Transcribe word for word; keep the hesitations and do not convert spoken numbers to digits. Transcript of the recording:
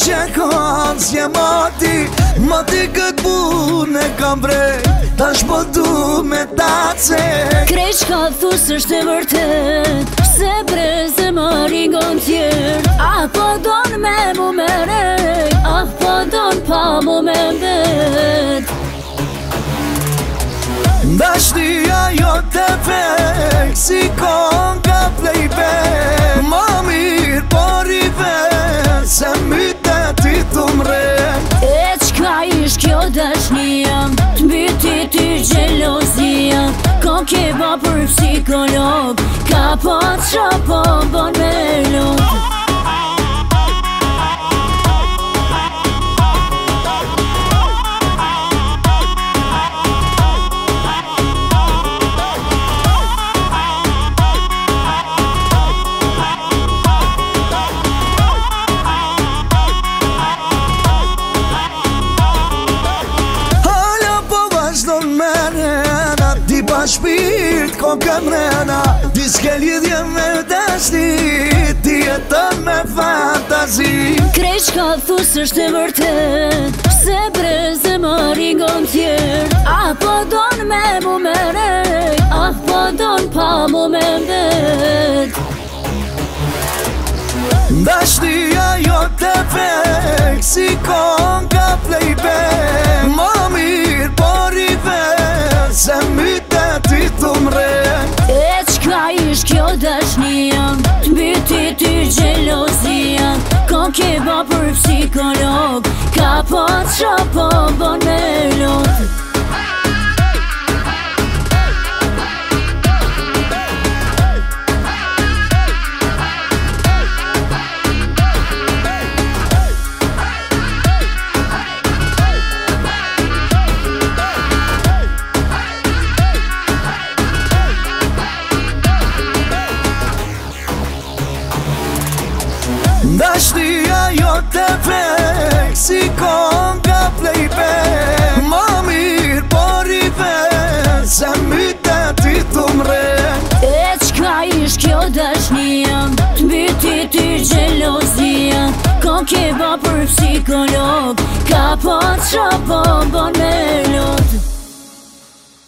kishe kanë s'je mati Mati këtë punë e kam vrej Tash po du me tace Krejt shka thus është e vërtet Se breze më ringon tjerë Ah po don me mu merej Ah po don pa mu me mbet Dashnia jo të fek Si konga playback Ma mirë por i vet Se myte ti të mrek E qka ish kjo dashnia T'mbyti ty gjelozia Ko keba për psikolog Ka po qa po bon me lot Pa shpirt ko këmrena Ti s'ke lidhje me dashni Ti jeton me fantazi Krejt shka thus është e vërtet Se breze më ringon tjerë Ah po don me mu merej Ah po don pa mu me mbet Dashnia jo të fek Si konga playback Ma mirë por i vet Se myte ti të mrek E qka ish kjo dashnia T'mbyti ty gjelozia Ko keba për psikolog Ka po qa po bon me lot Dashnia jo të fek Si konga playback Ma mirë por i vet Se myte ti të mrek E qka ish kjo dashnia T'mbyti ty gjelozia Ko keba për psikolog Ka po qa po bon me lot